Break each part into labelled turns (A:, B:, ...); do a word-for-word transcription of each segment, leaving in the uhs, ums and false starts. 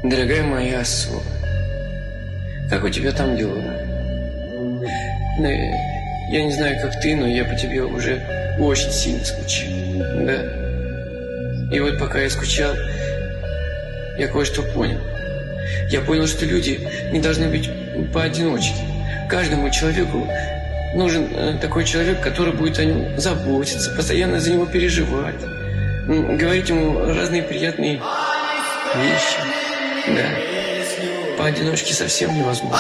A: Дорогая моя особа, как у тебя там дела? Ну, я не знаю, как ты, но я по тебе уже очень сильно скучаю, да? И вот пока я скучал, я кое-что понял. Я понял, что люди не должны быть поодиночке. Каждому человеку нужен такой человек, который будет о нем заботиться, постоянно за него переживать, говорить ему разные приятные вещи. Да, поодиночке совсем невозможно.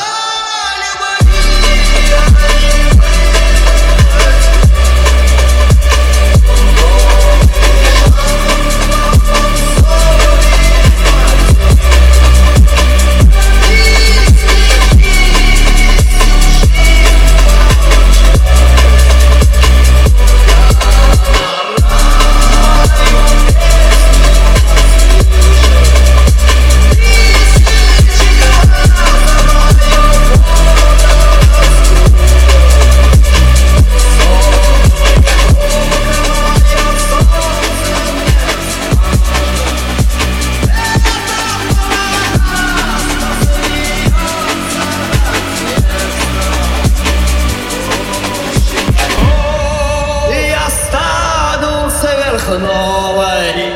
B: Новой.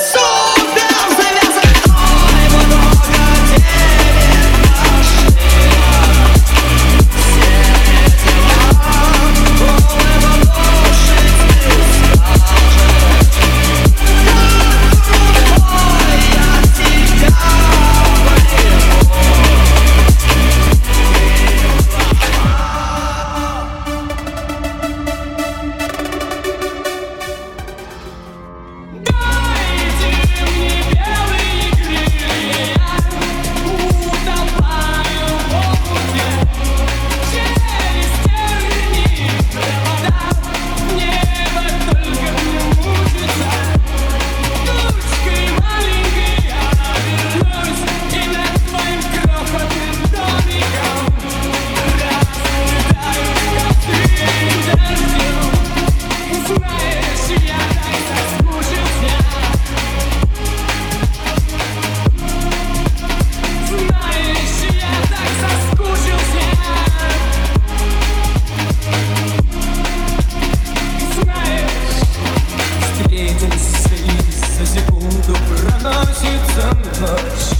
B: За секунду проносится ночь,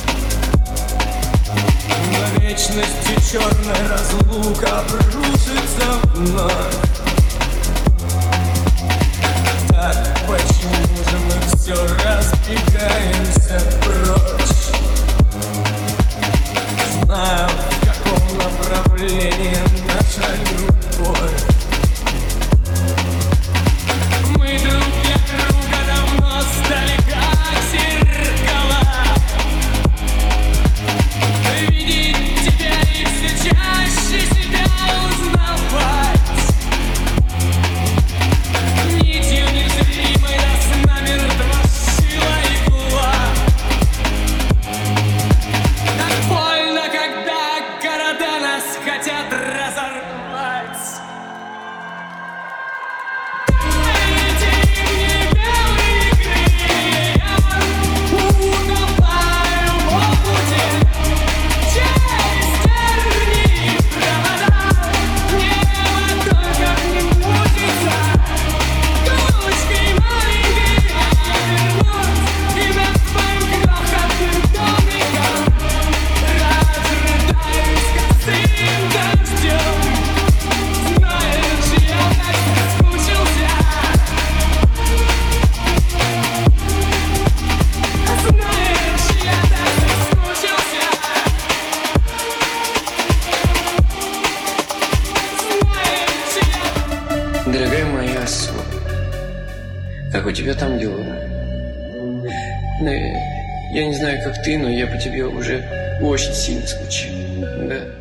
B: на вечности черная разлука обрушится вновь. Так почему же мы все разбегаемся прочь? Знаю, в каком направлении наша любовь. Хотят разорвать. Эти белые крылья утопаю в омуте, через тернии провода, небо только не мутится, тучкой маленькой обернуть и над твоим крохотным домиком разрыдаюсь косым дождем. Знаешь, я так соскучился. Знаешь, я так соскучился. Знаешь, я...
A: Дорогая моя особа, как у тебя там дела? Ну, я не знаю, как ты, но я по тебе уже очень сильно скучаю, да?